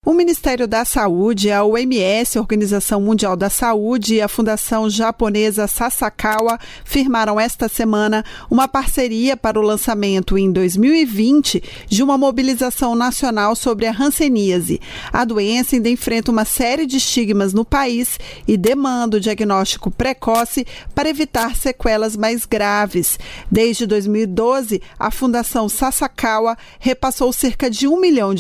O Ministério da Saúde, a OMS, a Organização Mundial da Saúde, e a Fundação Japonesa Sasakawa firmaram esta semana uma parceria para o lançamento em 2020 de uma mobilização nacional sobre a hanseníase. A doença ainda enfrenta uma série de estigmas no país e demanda o diagnóstico precoce para evitar sequelas mais graves. Desde 2012, a Fundação Sasakawa repassou cerca de R$1 milhão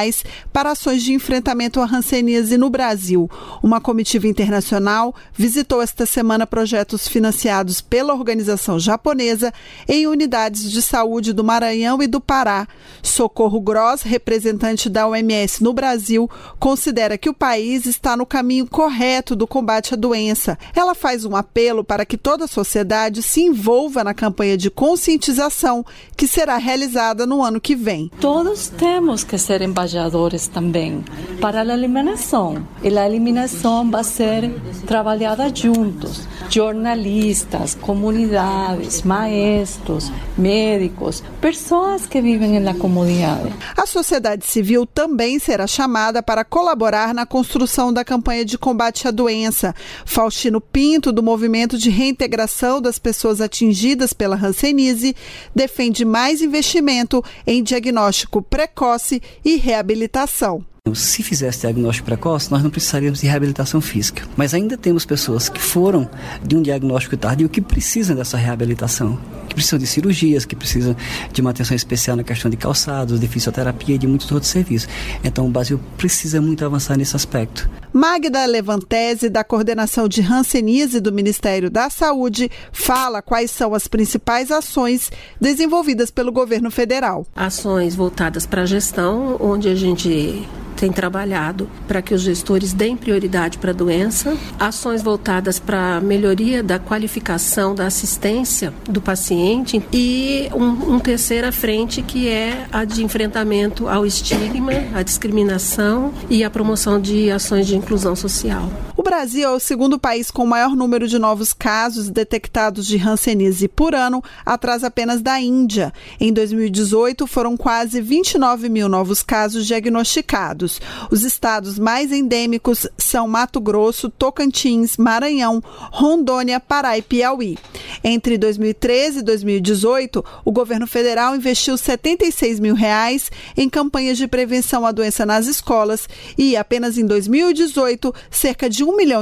para ações de enfrentamento à hanseníase no Brasil. Uma comitiva internacional visitou esta semana projetos financiados pela organização japonesa em unidades de saúde do Maranhão e do Pará. Socorro Gross, representante da OMS no Brasil, considera que o país está no caminho correto do combate à doença. Ela faz um apelo para que toda a sociedade se envolva na campanha de conscientização que será realizada no ano que vem. Todos temos que ser embaixadores também para a eliminação. E a eliminação vai ser trabalhada juntos. Jornalistas, comunidades, maestros, médicos, pessoas que vivem na comunidade. A sociedade civil também será chamada para colaborar na construção da campanha de combate à doença. Faustino Pinto, do Movimento de Reintegração das Pessoas Atingidas pela hanseníase, defende mais investimento em diagnóstico precoce e reabilitação. Se fizesse diagnóstico precoce, nós não precisaríamos de reabilitação física. Mas ainda temos pessoas que foram de um diagnóstico tardio que precisam dessa reabilitação, que precisam de cirurgias, que precisam de uma atenção especial na questão de calçados, de fisioterapia e de muitos outros serviços. Então o Brasil precisa muito avançar nesse aspecto. Magda Levantese, da Coordenação de Hanseníase do Ministério da Saúde, fala quais são as principais ações desenvolvidas pelo governo federal. Ações voltadas para a gestão, onde a gente tem trabalhado para que os gestores deem prioridade para a doença, ações voltadas para a melhoria da qualificação da assistência do paciente e uma terceira frente que é a de enfrentamento ao estigma, à discriminação e a promoção de ações de inclusão social. O Brasil é o segundo país com o maior número de novos casos detectados de hanseníase por ano, atrás apenas da Índia. Em 2018, foram quase 29 mil novos casos diagnosticados. Os estados mais endêmicos são Mato Grosso, Tocantins, Maranhão, Rondônia, Pará e Piauí. Entre 2013 e 2018, o governo federal investiu R$76 mil em campanhas de prevenção à doença nas escolas e, apenas em 2018, cerca de R$1 milhão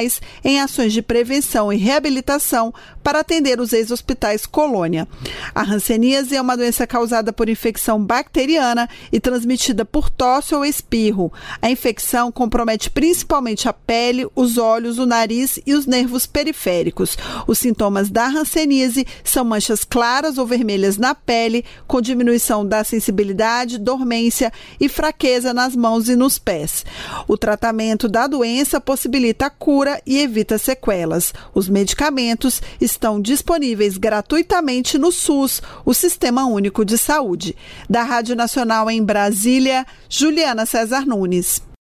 em ações de prevenção e reabilitação para atender os ex-hospitais Colônia. A hanseníase é uma doença causada por infecção bacteriana e transmitida por tosse ou espirro. A infecção compromete principalmente a pele, os olhos, o nariz e os nervos periféricos. Os sintomas da hanseníase são manchas claras ou vermelhas na pele, com diminuição da sensibilidade, dormência e fraqueza nas mãos e nos pés. O tratamento da doença possibilita a cura e evita sequelas. Os medicamentos estão disponíveis gratuitamente no SUS, o Sistema Único de Saúde. Da Rádio Nacional em Brasília, Juliana César Nunes.